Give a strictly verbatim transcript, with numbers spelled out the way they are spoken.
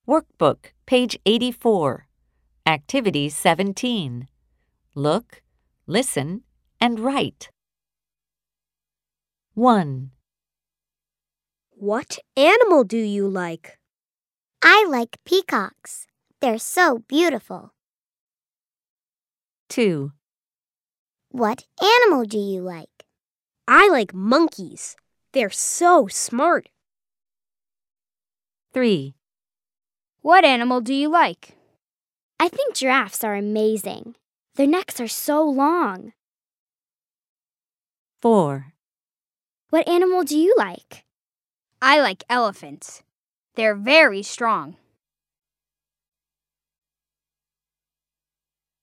Workbook, page eighty-four. Activity seventeen. Look, listen, and write. one. What animal do you like? I like peacocks. They're so beautiful. two. What animal do you like? I like monkeys. They're so smart. three. What animal do you like? I think giraffes are amazing. Their necks are so long. four. What animal do you like? I like elephants. They're very strong.